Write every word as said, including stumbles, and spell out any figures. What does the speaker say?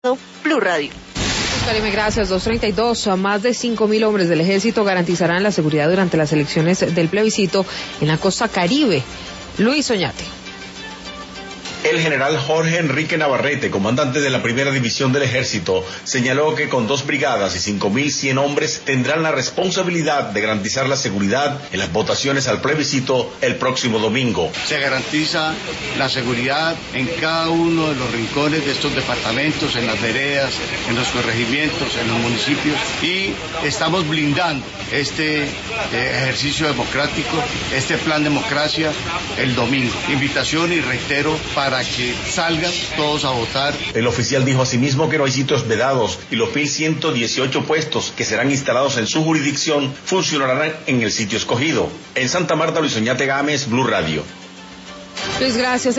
Blue Radio. Karime, gracias. dos treinta y dos. Más de cinco mil hombres del ejército garantizarán la seguridad durante las elecciones del plebiscito en la costa Caribe. Luis Oñate. El general Jorge Enrique Navarrete, comandante de la primera división del ejército, señaló que con dos brigadas y cinco mil cien hombres tendrán la responsabilidad de garantizar la seguridad en las votaciones al plebiscito el próximo domingo. Se garantiza la seguridad en cada uno de los rincones de estos departamentos, en las veredas, en los corregimientos, en los municipios, y estamos blindando este eh, ejercicio democrático, este plan democracia el domingo. Invitación y reitero para para que salgan todos a votar. El oficial dijo asimismo que no hay sitios vedados y los mil ciento dieciocho puestos que serán instalados en su jurisdicción funcionarán en el sitio escogido. En Santa Marta, Luis Oñate Gámez, Blue Radio. Luis, gracias.